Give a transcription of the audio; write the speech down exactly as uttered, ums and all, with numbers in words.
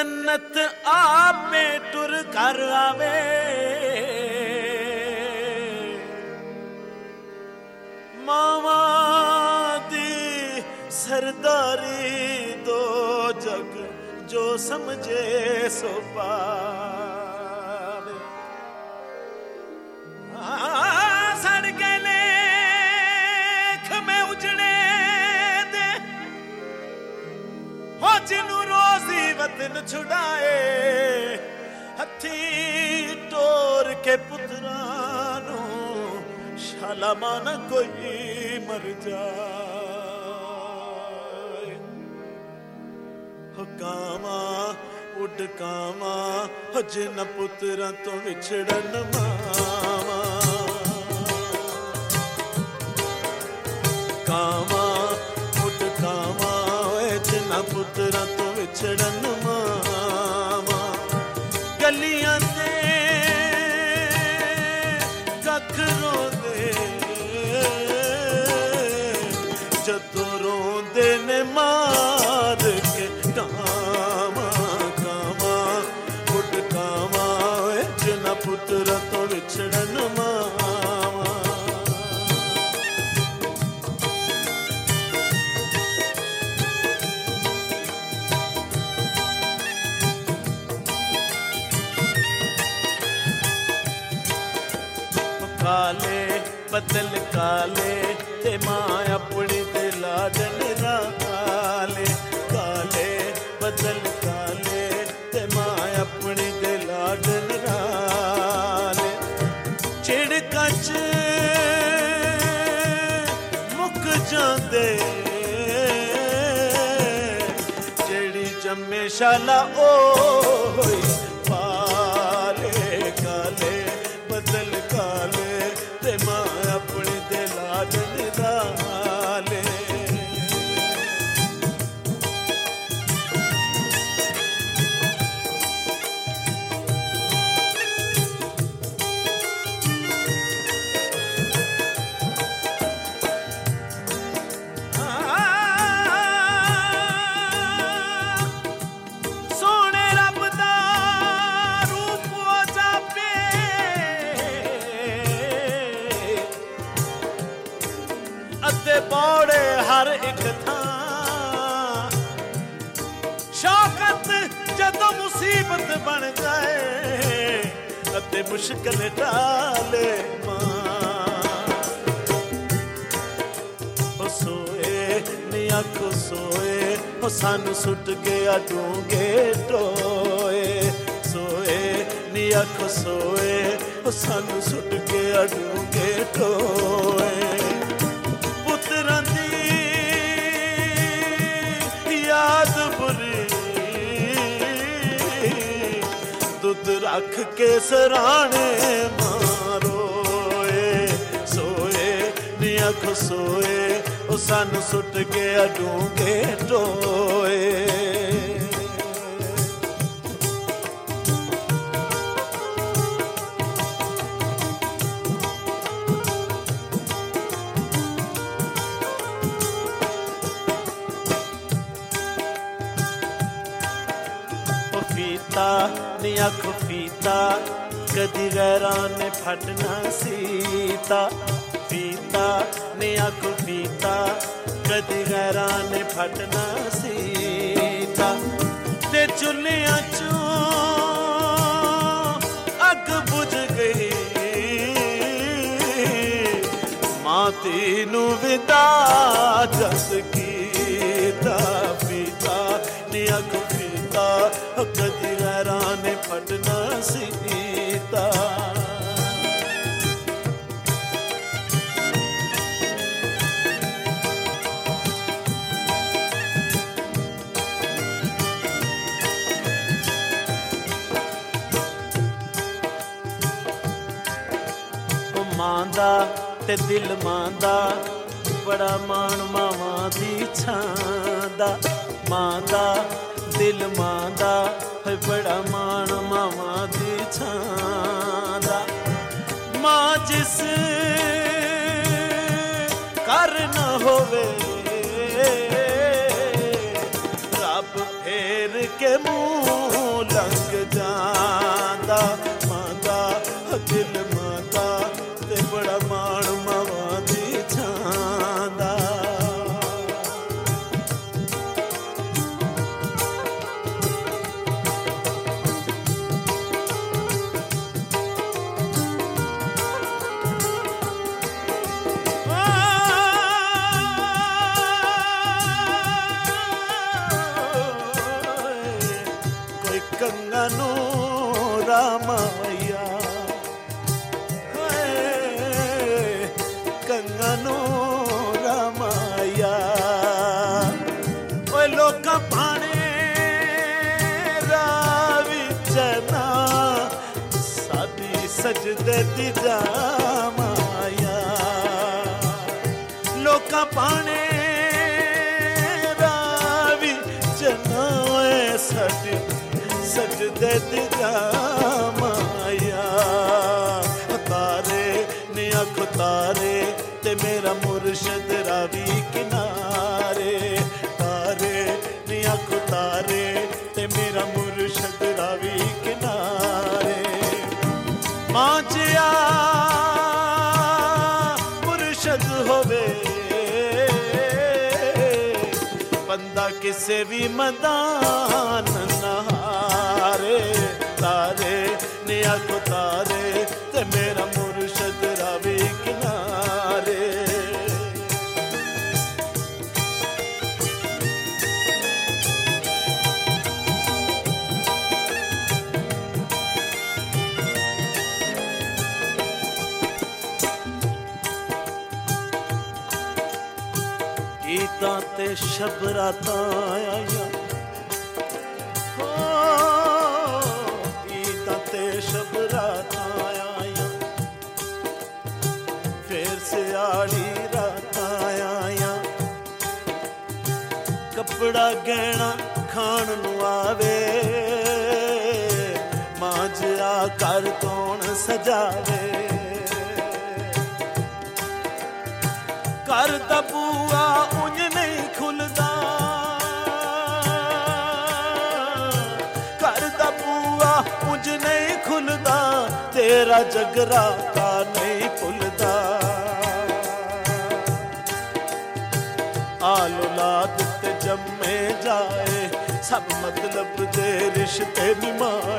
जन्नत आप में टुर कर आवे मावा दी सरदारी दो जग जो समझे सो पावे सड़के लेख में उजड़े दे हो जिनू रोजी वतन छुड़ाए हथी टोर के पुत्रानू शाला माना कोई मर जाए हो कामा उड कामा हो जिन पुत्रा तो विछड़न मावा कामा उड कामा जिन पुत्रा तो विछड़न मावा गलियां दे कख रोंदे जदों रोंदे ने मार के कामा कामा उड कामा जिना पुत्र तो विछड़न मावा काले बदल काले ते मां अपनी दे लाडन राले काले बदल काले ते मां अपनी दे लाडन राले चिड़का च मुक जांदे जेड़ी जम्मे शाला ओ होई पाले काले बदल काले ते मां अपने दे लाडन राले सोने रब दा रूप हो जापे अते बौड़े हर एक थां शौकत जदों मुसीबत बन जाए अते मुश्किल टाले मां सोए नी आखो सोए हो सानू सुट गया डूंगे टोए सोए नी आखो सोए हो सानू सुट गया डूंगे टोए पुत्रां दी याद बुरी दुध रख के सराणे मारोए सोए नी आखो सोए ओ सानू सुट गया डूंगे टोए फीता नी आखो फीता कदी गैरां ने फटना सीता फीता नी आखो फीता कदी गैरां ने फटना सीता ते चुल्लियां चों अग बुझ गई मां तीनू विदा जस कीता फीता नी आखो फीता कदी गैरां ने फटना सीता मांदा ते दिल मांदा बड़ा मान मावां दी छांदा मांदा दिल मांदा है बड़ा मान मावां दी छांदा मां जिस कर न होवे रब फेर के मुंह कंगनू रामाया कंगनू रामाया ओए लोका पाने रावी जना साडी सजदे दी जामाया लोका पाने रावी जना साडी सजदे दी जामाया तारे ने अख तारे ते मेरा मुर्शद रावी किनारे तारे ने अख तारे ते मेरा मुर्शद रावी किनारे मांझिया मुर्शद होवे बंदा किसे भी मैदान नहारे तारे ने अख तारे ते मेरा मुर्शद रावी किनारे गीतां ते शबरातां आया हो गीतां ते शबरातां आया फिर सियाली रातां आया कपड़ा गहना खाण नूं आवे मांझिया घर कौन सजावे घर दा बूआ उंज नहीं खुलदा घर दा बूआ उंज नहीं खुलदा तेरा जगराता नहीं भुलदा आल औलाद ते जम्मे जाए सब मतलब दे रिश्ते निभा